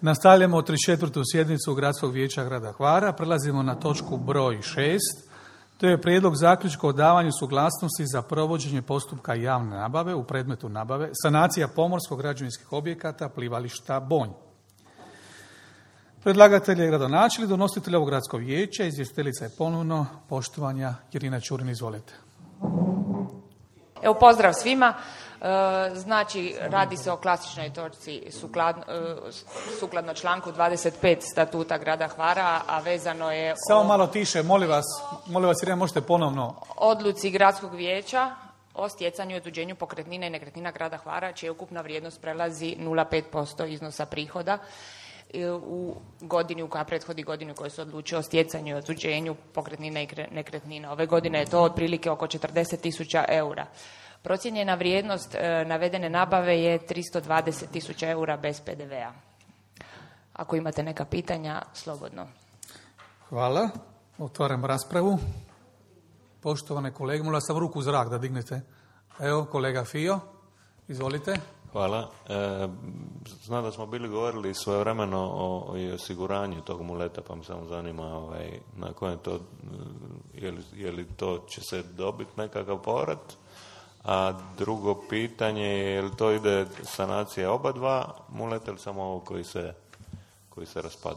Nastavljamo 34. sjednicu Gradskog vijeća grada Hvara. Prelazimo na točku broj 6. To je prijedlog zaključka o davanju suglasnosti za provođenje postupka javne nabave u predmetu nabave sanacija pomorsko-građevinskih objekata plivališta Bonj. Predlagatelj je gradonačelnik, donositelj ovog gradskog vijeća, izvjestiteljica je ponovno poštovanja Irina Čurin, izvolite. Evo, pozdrav svima. Znači, radi se o klasičnoj točci sukladno članku 25 statuta grada Hvara, a vezano je Samo malo tiše, molim vas, Irina, možete ponovno. Odluci gradskog vijeća o stjecanju i otuđenju pokretnina i nekretnina grada Hvara, čija ukupna vrijednost prelazi 0,5% iznosa prihoda u godini koja prethodi godinu koju se odlučio o stjecanju i otuđenju pokretnina i nekretnina. Ove godine je to otprilike oko 40.000 eura. Procijenjena vrijednost navedene nabave je 320.000 eura bez PDV-a. Ako imate neka pitanja, slobodno. Hvala. Otvaram raspravu. Poštovane kolege, molim vas samo ruku u zrak da dignete. Evo, kolega Fio, izvolite. Hvala. Znam da smo bili govorili svojevremeno o osiguranju tog muleta, pa me samo zanima na kojem to, je li to će se dobiti nekakav povrat? A drugo pitanje je li to ide sanacija oba dva muleta ili samo ovo koji se raspada?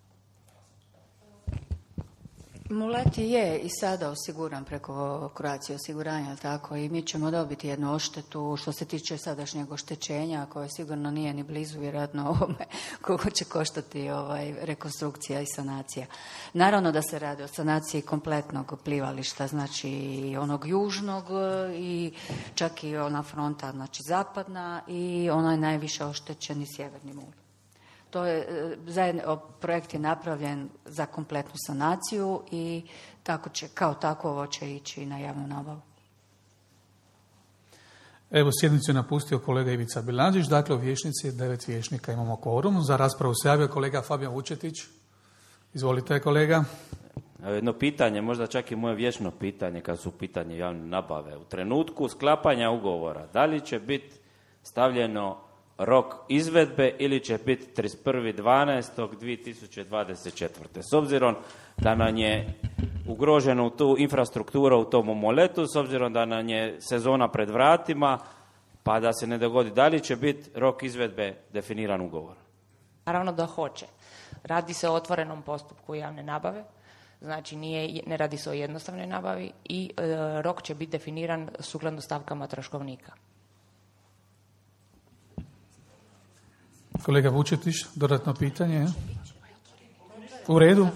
Mulet je i sada osiguran preko Croatia osiguranja, tako, i mi ćemo dobiti jednu odštetu što se tiče sadašnjeg oštećenja, koje sigurno nije ni blizu vjerojatno ovome koliko će koštati rekonstrukcija i sanacija. Naravno da se radi o sanaciji kompletnog plivališta, znači onog južnog i čak i ona fronta, znači zapadna, i onaj najviše oštećeni sjeverni mul. To je, projekt je napravljen za kompletnu sanaciju i tako će, kao takovo će ići na javnu nabavu. Evo, sjednicu je napustio kolega Ivica Bilanđić, dakle u vijećnici 9 vijećnika imamo kvorum. Za raspravu se javio kolega Fabijan Vučetić. Izvolite, kolega. Jedno pitanje, možda čak i moje vječno pitanje kad su u pitanje javne nabave. U trenutku sklapanja ugovora, da li će biti stavljeno rok izvedbe ili će biti 31.12.2024. S obzirom da nam je ugrožena tu infrastruktura u tom moletu, s obzirom da nam je sezona pred vratima, pa da se ne dogodi, da li će biti rok izvedbe definiran ugovor? Naravno da hoće. Radi se o otvorenom postupku javne nabave, znači ne radi se o jednostavnoj nabavi i rok će biti definiran sukladno stavkama troškovnika. Kolega Vučetić, dodatno pitanje? U redu.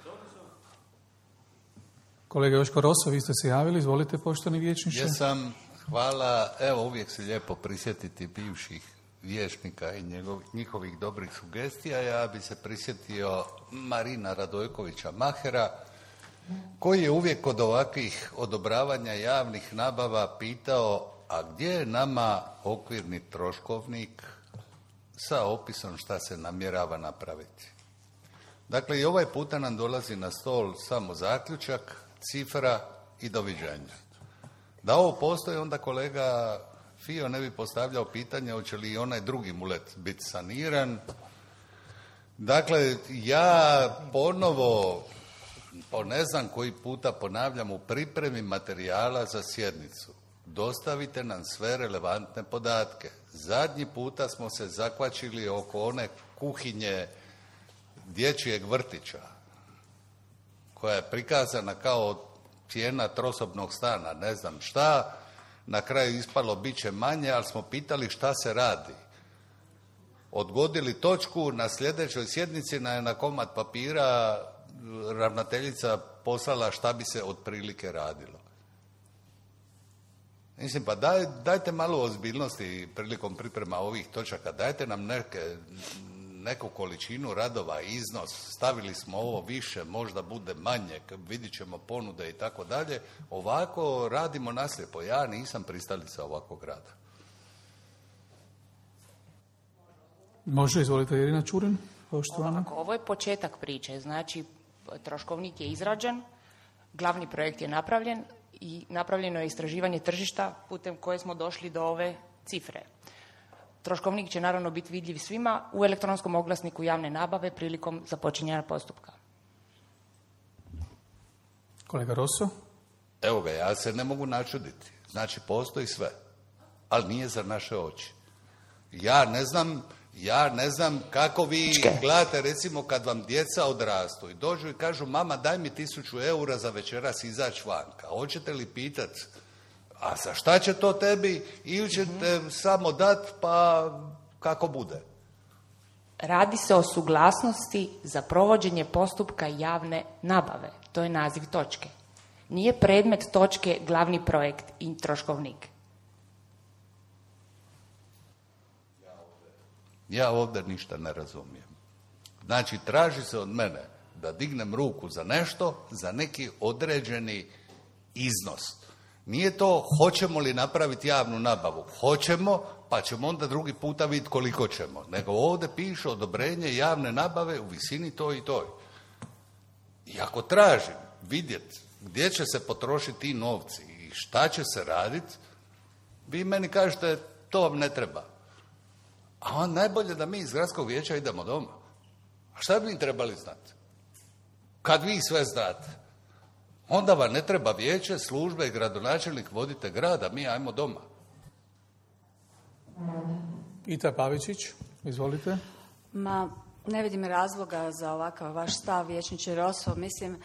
Kolega Joško Roso, vi ste se javili, izvolite, poštovani vijećniče. Jesam, hvala. Evo, uvijek se lijepo prisjetiti bivših vijećnika i njihovih dobrih sugestija. Ja bi se prisjetio Marina Radojkovića Mahera, koji je uvijek kod ovakvih odobravanja javnih nabava pitao: a gdje je nama okvirni troškovnik sa opisom šta se namjerava napraviti? Dakle, i ovaj puta nam dolazi na stol samo zaključak, cifra i doviđenja. Da ovo postoji, onda kolega Fio ne bi postavljao pitanje hoće li i onaj drugi mulet biti saniran. Dakle, ja ponovo, po ne znam koji puta ponavljam, u pripremi materijala za sjednicu dostavite nam sve relevantne podatke. Zadnji puta smo se zakvačili oko one kuhinje dječjeg vrtića, koja je prikazana kao cijena trosobnog stana, ne znam šta, na kraju ispalo bit će manje, ali smo pitali šta se radi. Odgodili točku, na sljedećoj sjednici na komad papira ravnateljica poslala šta bi se otprilike radilo. Mislim, pa dajte malo ozbiljnosti prilikom priprema ovih točaka, dajte nam neku količinu radova, iznos, stavili smo ovo više, možda bude manje, vidit ćemo ponude i tako dalje. Ovako radimo naslijepo. Ja nisam pristalica ovakvog rada. Može, izvolite, Irina Čurin, poštovana. Ovo je početak priče, znači troškovnik je izrađen, glavni projekt je napravljen i napravljeno je istraživanje tržišta putem koje smo došli do ove cifre. Troškovnik će naravno biti vidljiv svima u elektronskom oglasniku javne nabave prilikom započinjanja postupka. Kolega Rosso? Evo ga, ja se ne mogu načuditi. Znači, postoji sve, ali nije za naše oči. Ja ne znam kako vi gledate, recimo, kad vam djeca odrastu i dođu i kažu, mama, daj mi 1000 eura za večeras izaći vanka. Hoćete li pitati, a za šta će to tebi, ili ćete samo dat, pa kako bude? Radi se o suglasnosti za provođenje postupka javne nabave. To je naziv točke. Nije predmet točke glavni projekt i troškovnik. Ja ovdje ništa ne razumijem. Znači, traži se od mene da dignem ruku za nešto, za neki određeni iznos. Nije to hoćemo li napraviti javnu nabavu. Hoćemo, pa ćemo onda drugi puta vidjeti koliko ćemo. Nego ovdje piše odobrenje javne nabave u visini toj i toj. I ako tražim vidjeti gdje će se potrošiti ti novci i šta će se raditi, vi meni kažete to vam ne treba. A najbolje da mi iz gradskog vijeća idemo doma. A šta bi mi trebali znati? Kad vi sve znate, onda vam ne treba vijeće, službe i gradonačelnik, vodite grad, a mi ajmo doma. Ita Pavičić, izvolite. Ma, ne vidim razloga za ovakav vaš stav, vijećniče Rosso. Mislim,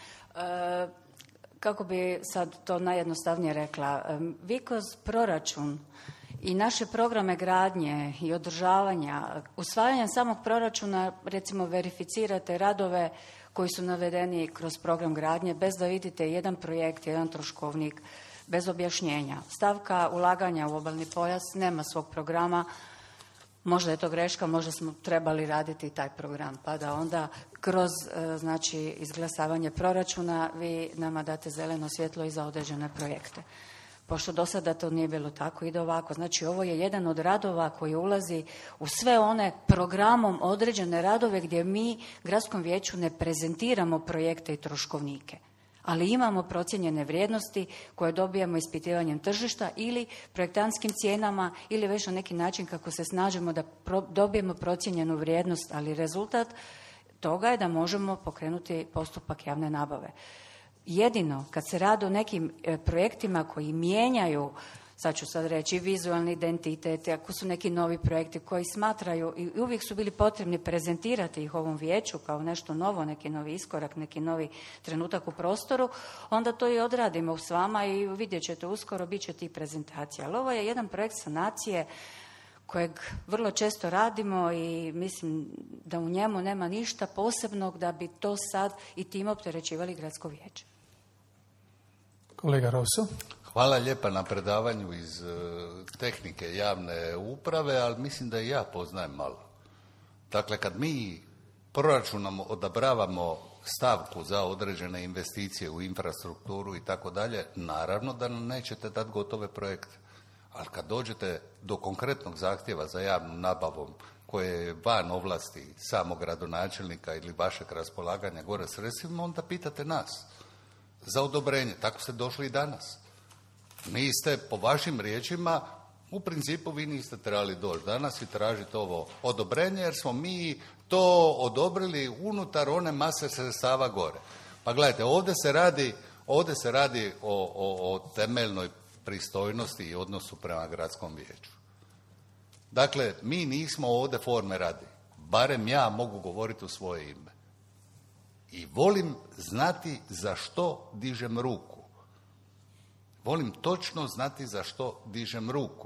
kako bi sad to najjednostavnije rekla, vi kroz proračun i naše programe gradnje i održavanja, usvajanjem samog proračuna, recimo, verificirate radove koji su navedeni kroz program gradnje bez da vidite jedan projekt, jedan troškovnik, bez objašnjenja. Stavka ulaganja u obalni pojas nema svog programa, možda je to greška, možda smo trebali raditi taj program, pa da onda kroz izglasavanje proračuna vi nama date zeleno svjetlo i za određene projekte. Pošto do sada to nije bilo tako, ide ovako. Znači, ovo je jedan od radova koji ulazi u sve one programom određene radove gdje mi gradskom vijeću ne prezentiramo projekte i troškovnike, ali imamo procijenjene vrijednosti koje dobijamo ispitivanjem tržišta ili projektantskim cijenama ili već na neki način kako se snažimo da dobijemo procijenjenu vrijednost, ali rezultat toga je da možemo pokrenuti postupak javne nabave. Jedino kad se radi o nekim projektima koji mijenjaju, sad ću reći, vizualni identitet, ako su neki novi projekti koji smatraju i uvijek su bili potrebni prezentirati ih ovom vijeću kao nešto novo, neki novi iskorak, neki novi trenutak u prostoru, onda to i odradimo s vama i vidjet ćete uskoro, bit će tih prezentacija. Ali ovo je jedan projekt sanacije kojeg vrlo često radimo i mislim da u njemu nema ništa posebnog da bi to sad i tim opterećivali gradsko vijeće. Kolega Rosso. Hvala lijepa na predavanju iz tehnike javne uprave, ali mislim da i ja poznajem malo. Dakle, kad mi proračunom odabravamo stavku za određene investicije u infrastrukturu i tako dalje, naravno da nam nećete dati gotove projekte. Ali kad dođete do konkretnog zahtjeva za javnom nabavom koje je van ovlasti samog gradonačelnika ili vašeg raspolaganja gore sredstvima, onda pitate nas za odobrenje. Tako ste došli i danas. Vi ste, po vašim riječima, u principu vi niste trebali doći danas i tražiti ovo odobrenje, jer smo mi to odobrili unutar one mase sredstava gore. Pa gledajte, ovdje se radi o temeljnoj pristojnosti i odnosu prema gradskom vijeću. Dakle, mi nismo ovdje forme radi. Barem ja mogu govoriti u svoje ime. I volim znati za što dižem ruku. Volim točno znati za što dižem ruku.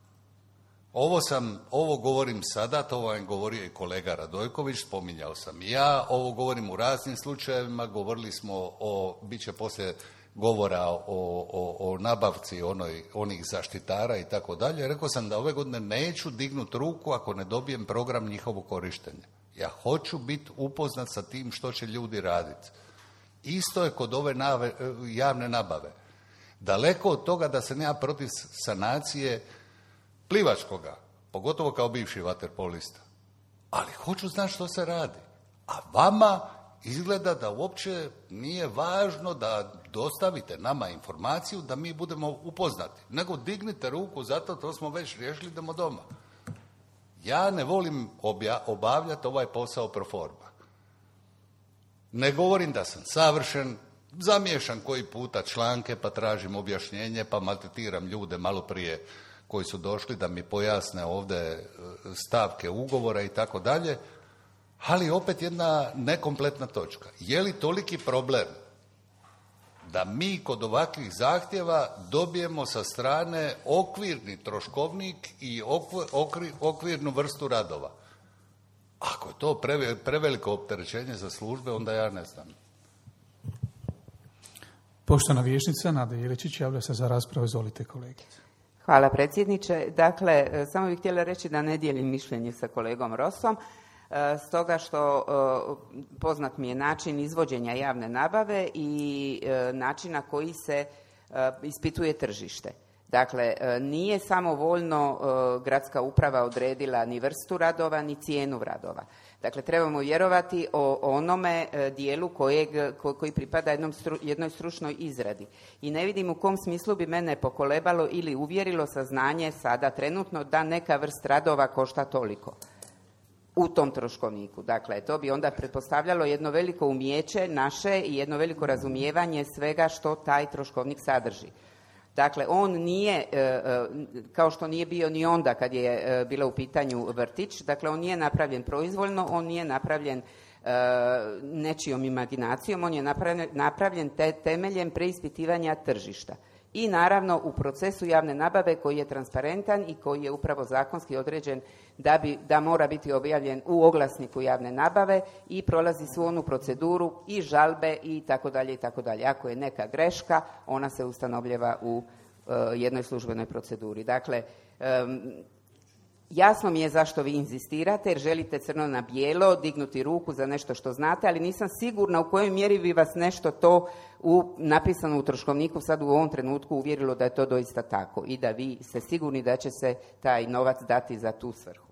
Ovo govorim sada, to vam je govorio i kolega Radojković, spominjao sam i ja, ovo govorim u raznim slučajevima, govorili smo bit će poslije govora o nabavci onih zaštitara i tako dalje. Rekao sam da ove godine neću dignuti ruku ako ne dobijem program njihovog korištenja. Ja hoću biti upoznat sa tim što će ljudi raditi. Isto je kod ove javne nabave. Daleko od toga da se nema protiv sanacije plivačkoga, pogotovo kao bivši vaterpolista. Ali hoću znati što se radi. A vama izgleda da uopće nije važno da dostavite nama informaciju da mi budemo upoznati. Nego dignite ruku, zato to smo već riješili, idemo doma. Ja ne volim obavljati ovaj posao pro forma. Ne govorim da sam savršen, zamiješam koji puta članke pa tražim objašnjenje pa maltretiram ljude malo prije koji su došli da mi pojasne ovdje stavke ugovora i tako dalje, ali opet jedna nekompletna točka. Je li toliki problem da mi kod ovakvih zahtjeva dobijemo sa strane okvirni troškovnik i okvirnu vrstu radova? Ako je to preveliko opterećenje za službe, onda ja ne znam. Poštovana vijećnica Nada Jeličić javlja se za raspravu. Izvolite, kolegice. Hvala predsjedniče. Dakle, samo bih htjela reći da ne dijelim mišljenje sa kolegom Rosom, stoga što poznat mi je način izvođenja javne nabave i način na koji se ispituje tržište. Dakle, nije samovoljno gradska uprava odredila ni vrstu radova, ni cijenu radova. Dakle, trebamo vjerovati o onome dijelu koji pripada jednoj stručnoj izradi. I ne vidim u kom smislu bi mene pokolebalo ili uvjerilo saznanje sada trenutno da neka vrst radova košta toliko u tom troškovniku. Dakle, to bi onda pretpostavljalo jedno veliko umijeće naše i jedno veliko razumijevanje svega što taj troškovnik sadrži. Dakle, on nije, kao što nije bio ni onda kad je bila u pitanju vrtić, dakle, on nije napravljen proizvoljno, on nije napravljen nečijom imaginacijom, on je napravljen temeljem preispitivanja tržišta. I naravno u procesu javne nabave koji je transparentan i koji je upravo zakonski određen da mora biti objavljen u oglasniku javne nabave i prolazi svu onu proceduru i žalbe i tako dalje i tako dalje. Ako je neka greška, ona se ustanovljava u jednoj službenoj proceduri. Dakle, jasno mi je zašto vi inzistirate, jer želite crno na bijelo dignuti ruku za nešto što znate, ali nisam sigurna u kojoj mjeri bi vas nešto to napisano u troškovniku sad u ovom trenutku uvjerilo da je to doista tako i da vi ste sigurni da će se taj novac dati za tu svrhu.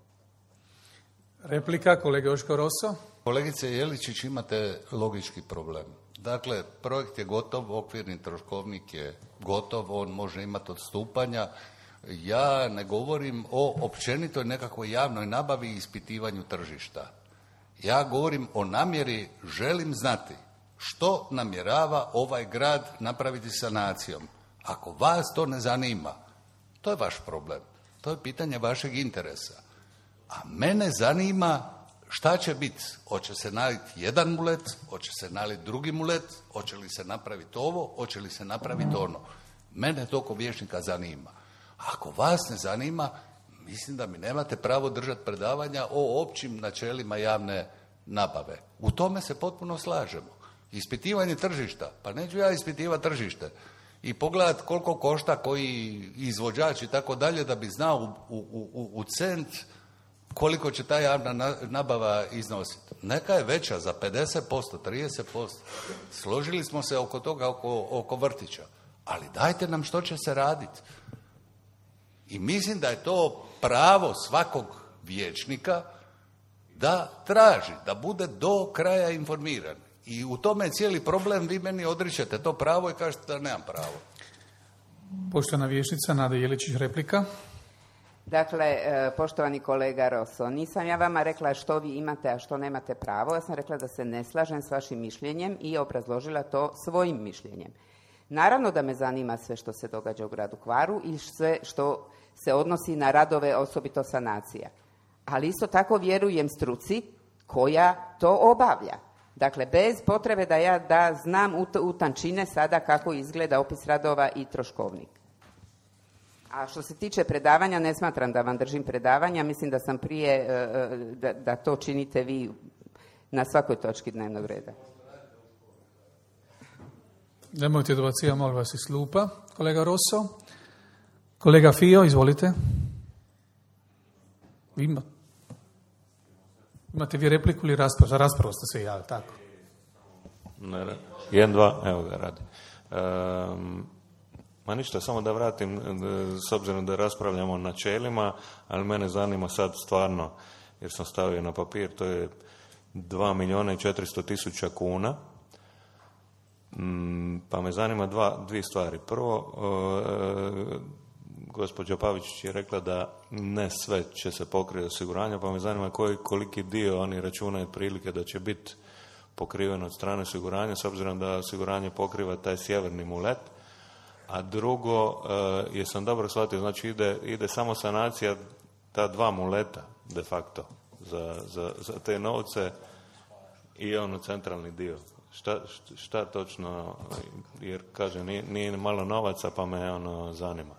Replika, kolega Joško Roso. Kolegice Jeličić, imate logički problem. Dakle, projekt je gotov, okvirni troškovnik je gotov, on može imati odstupanja. Ja ne govorim o općenitoj nekakvoj javnoj nabavi i ispitivanju tržišta. Ja govorim o namjeri, želim znati što namjerava ovaj grad napraviti sanacijom. Ako vas to ne zanima, to je vaš problem. To je pitanje vašeg interesa. A mene zanima šta će biti. Hoće se naliti jedan mulet, hoće se naliti drugi mulet, hoće li se napraviti ovo, hoće li se napraviti ono. Mene to ko vijećnika zanima. Ako vas ne zanima, mislim da mi nemate pravo držati predavanja o općim načelima javne nabave. U tome se potpuno slažemo. Ispitivanje tržišta, pa neću ja ispitivati tržište i pogledati koliko košta koji izvođač i tako dalje da bi znao u cent koliko će ta javna nabava iznositi. Neka je veća za 50%, 30%. Složili smo se oko toga, oko vrtića. Ali dajte nam što će se raditi. I mislim da je to pravo svakog vijećnika da traži, da bude do kraja informiran. I u tome je cijeli problem, vi meni odričete to pravo i kažete da nemam pravo. Poštovana vijećnica Nada Jeličić, replika. Dakle, poštovani kolega Roso, nisam ja vama rekla što vi imate, a što nemate pravo. Ja sam rekla da se ne slažem s vašim mišljenjem i obrazložila to svojim mišljenjem. Naravno da me zanima sve što se događa u gradu Hvaru i sve što se odnosi na radove, osobito sanacija. Ali isto tako vjerujem struci koja to obavlja. Dakle, bez potrebe da znam u tančine sada kako izgleda opis radova i troškovnik. A što se tiče predavanja, ne smatram da vam držim predavanja, mislim da sam prije, da to činite vi na svakoj točki dnevnog reda. Nemojte dobacivati, molim vas, iz klupa, kolega Rosso. Kolega Fio, izvolite. Imate vi repliku ili raspravu? Za raspravu ste se javili, tako? Ne, 1, 2, evo ga radi. Ma ništa, samo da vratim, s obzirom da raspravljamo o načelima, ali mene zanima sad stvarno, jer sam stavio na papir, to je 2.400.000 kuna. Pa me zanima dvije stvari. Prvo, gospođa Pavičić je rekla da ne sve će se pokriti osiguranja, pa me zanima koliki dio oni računaju prilike da će biti pokriven od strane osiguranja, s obzirom da osiguranje pokriva taj sjeverni mulet. A drugo, jesam dobro shvatio, znači ide samo sanacija ta dva muleta de facto za te novce i ono centralni dio. Šta točno, jer kažem, nije malo novaca pa me zanima.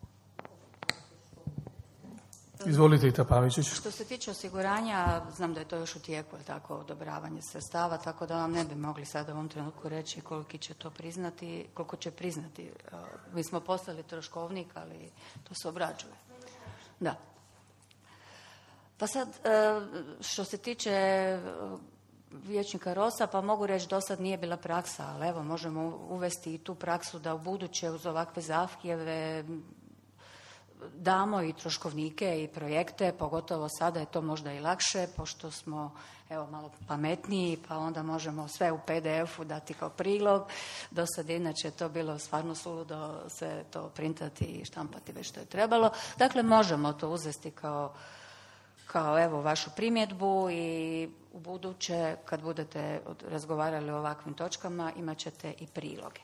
Izvolite, Ita Pavičić. Što se tiče osiguranja, znam da je to još u tijeku, je tako, odobravanje sredstava, tako da vam ne bi mogli sada u ovom trenutku reći koliko će priznati. Mi smo poslali troškovnik, ali to se obrađuje. Da. Pa sad, što se tiče vijećnika Rosa, pa mogu reći do sad nije bila praksa, ali evo, možemo uvesti i tu praksu da u buduće uz ovakve zahtjeve damo i troškovnike i projekte, pogotovo sada je to možda i lakše, pošto smo malo pametniji, pa onda možemo sve u PDF-u dati kao prilog. Do sad inače je to bilo stvarno suludo se to printati i štampati već što je trebalo. Dakle, možemo to uzeti kao evo vašu primjedbu i u buduće kad budete razgovarali o ovakvim točkama imat ćete i priloge.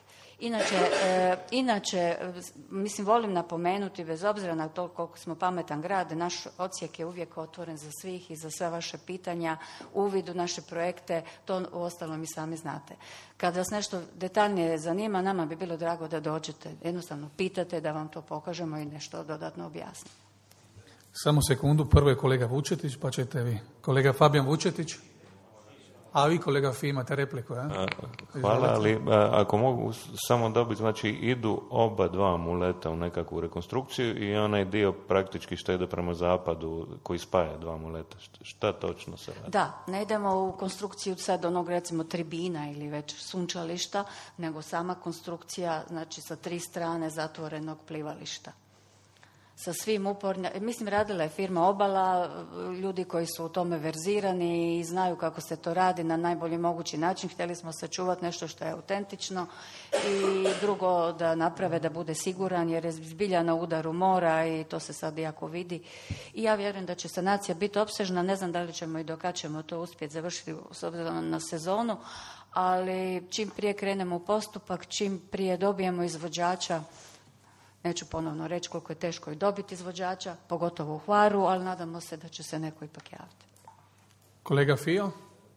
Inače, mislim, volim napomenuti, bez obzira na to koliko smo pametan grad, naš odsjek je uvijek otvoren za svih i za sve vaše pitanja, uvid u naše projekte, to uostalom i sami znate. Kad vas nešto detaljnije zanima, nama bi bilo drago da dođete, jednostavno pitate da vam to pokažemo i nešto dodatno objasnimo. Samo sekundu, prvo je kolega Vučetić, pa ćete vi. Kolega Fabijan Vučetić. A vi, kolega Fi, imate repliku, ja? Hvala, ali ako mogu samo dobiti, znači idu oba dva muleta u nekakvu rekonstrukciju i onaj dio praktički što ide prema zapadu koji spaja dva muleta. Šta točno se radi? Da, ne idemo u konstrukciju sad onog recimo tribina ili već sunčališta, nego sama konstrukcija, znači sa 3 strane zatvorenog plivališta. Sa svim mislim, radila je firma Obala, ljudi koji su u tome verzirani i znaju kako se to radi na najbolji mogući način. Htjeli smo sačuvati nešto što je autentično i drugo da naprave da bude siguran jer je zbilja na udaru mora i to se sad jako vidi. I ja vjerujem da će sanacija biti opsežna, ne znam da li ćemo i do kad ćemo to uspjeti završiti s obzirom na sezonu, ali čim prije krenemo u postupak, čim prije dobijemo izvođača, neću ponovno reći koliko je teško i dobiti izvođača, pogotovo u Hvaru, ali nadamo se da će se neko ipak javiti. Kolega Fio?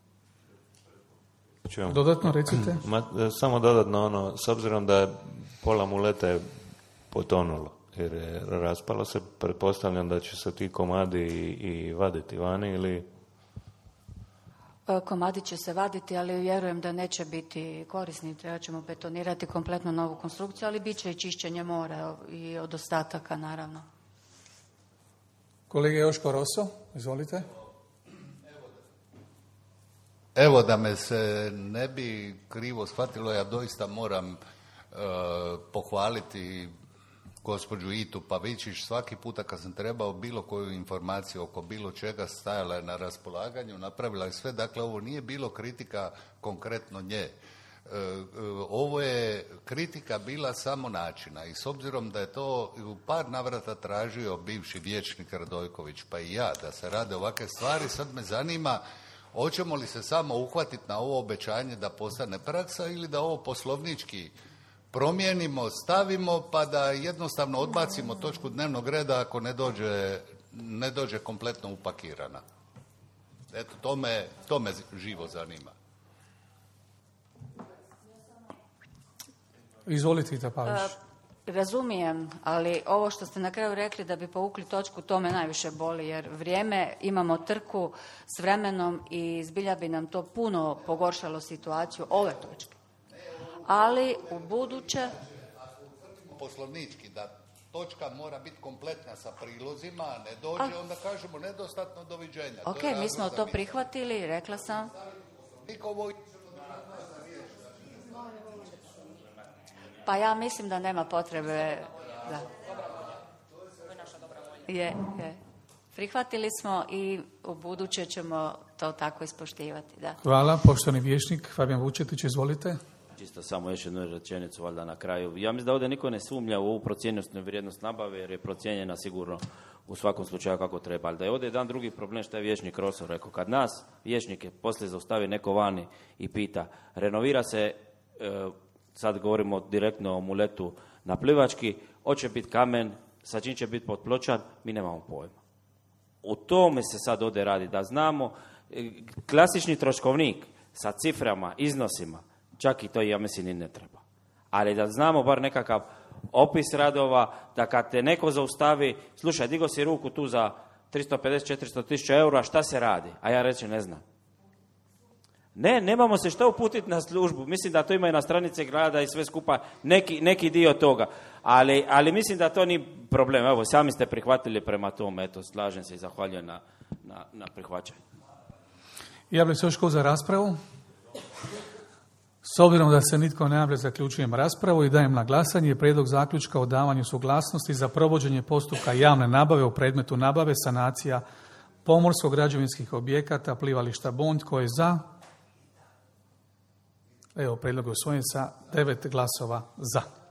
Dodatno recite. Samo dodatno, s obzirom da je pola muleta je potonulo, jer je raspalo se, pretpostavljam da će se ti komadi i vaditi vani ili... Komadi će se vaditi, ali vjerujem da neće biti korisni. Treba ćemo betonirati kompletno novu konstrukciju, ali bit će i čišćenje mora i od ostataka, naravno. Kolega Joško Roso, izvolite. Evo da me se ne bi krivo shvatilo, ja doista moram pohvaliti gospođu Itu Pavičić. Svaki puta kad sam trebao bilo koju informaciju oko bilo čega, stajala je na raspolaganju, napravila je sve. Dakle, ovo nije bilo kritika konkretno nje. Ovo je kritika bila samo načina i s obzirom da je to u par navrata tražio bivši vijećnik Radojković, pa i ja, da se rade ovakve stvari, sad me zanima hoćemo li se samo uhvatiti na ovo obećanje da postane praksa ili da ovo poslovnički promijenimo, stavimo pa da jednostavno odbacimo točku dnevnog reda ako ne dođe kompletno upakirana. Eto, to me živo zanima. Izvolite, Ita Pavić. Razumijem, ali ovo što ste na kraju rekli da bi povukli točku, to me najviše boli, jer imamo trku s vremenom i zbilja bi nam to puno pogoršalo situaciju ove točke. Ali u buduće... Poslovnički, da točka mora biti kompletna sa prilozima, a ne dođe, onda kažemo nedostatno, doviđenja. Ok, mi smo to prihvatili, rekla sam. Pa ja mislim da nema potrebe. Da. Je. Prihvatili smo i u buduće ćemo to tako ispoštivati. Da. Hvala, poštovani vijećnik Fabijan Vučetić, izvolite. Čisto samo još jednu rečenicu valjda na kraju. Ja mislim da ovdje niko ne sumnja u ovu procijenjenu vrijednost nabave jer je procijenjena sigurno u svakom slučaju kako treba. Ali da je ovdje jedan drugi problem što je vijećnik Rosso rekao. Kad nas, vijećnike, poslije zaustavi neko vani i pita, renovira se, sad govorimo direktno o muletu na Plivački, hoće biti kamen, sa čim će biti potpločan, mi nemamo pojma. U tome se sad ovdje radi, da znamo klasični troškovnik sa ciframa, iznosima, čak i to ja mislim i ne treba. Ali da znamo bar nekakav opis radova, da kad te neko zaustavi, slušaj, digo si ruku tu za 350-400 tisuća eura, šta se radi? A ja reći ne znam. Ne, nemamo se što uputiti na službu. Mislim da to ima i na stranice grada i sve skupa neki dio toga. Ali mislim da to nije problem. Evo, sami ste prihvatili prema tom. Eto, slažem se i zahvaljujem na prihvaćanju. Javlja se još ko za raspravu? S obzirom da se nitko ne javlja, zaključujem raspravu i dajem na glasanje prijedlog zaključka o davanju suglasnosti za provođenje postupka javne nabave u predmetu nabave sanacija pomorsko-građevinskih objekata plivališta Bond. Tko je za? Evo, prijedlog je usvojen sa 9 glasova za.